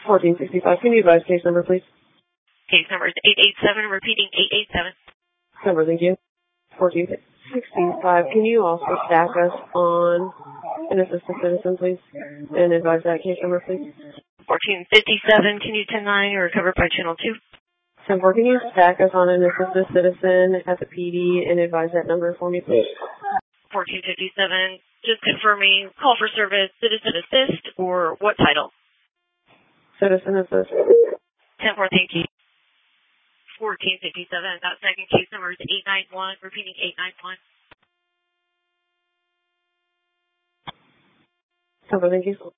1465. Can you advise case number, please? Case number is 887, repeating 887. Number, thank you. 1465. Can you also stack us on an assistant citizen, please? And advise that case number, please? 1457, can you 10-9 or covered by channel 2? 10-4, can you stack us on an assistant citizen at the PD and advise that number for me, please? 1457, just confirming, call for service, citizen assist, or what title? Citizen assist. 10-4, thank you. 1457, that second case number is 891, repeating 891. Number, thank you.